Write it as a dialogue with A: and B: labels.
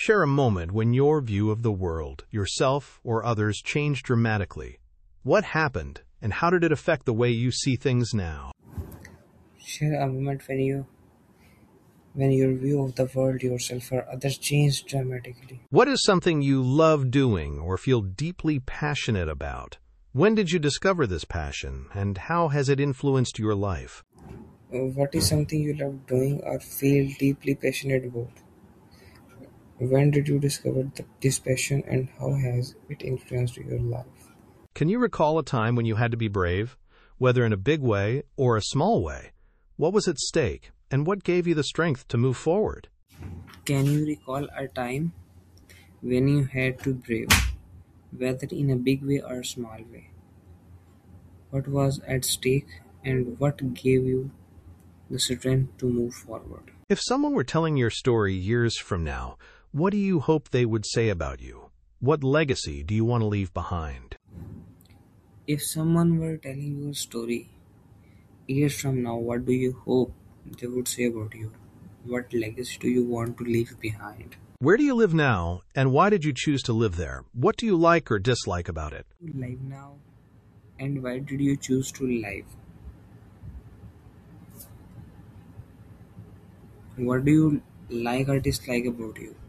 A: Share a moment when your view of the world, yourself, or others changed dramatically. What happened, and how did it affect the way you see things now?
B: Share a moment when your view of the world, yourself, or others changed dramatically.
A: What is something you love doing or feel deeply passionate about? When did you discover this passion, and how has it influenced your life?
B: What is something you love doing or feel deeply passionate about? When did you discover this passion and how has it influenced your life?
A: Can you recall a time when you had to be brave, whether in a big way or a small way? What was at stake, and what gave you the strength to move forward?
B: Can you recall a time when you had to brave, whether in a big way or a small way? What was at stake and what gave you the strength to move forward?
A: If someone were telling your story years from now, what do you hope they would say about you? What legacy do you want to leave behind?
B: If someone were telling you a story years from now, what do you hope they would say about you? What legacy do you want to leave behind?
A: Where do you live now, and why did you choose to live there? What do you like or dislike about it?
B: You live now, and why did you choose to live? What do you like or dislike about you?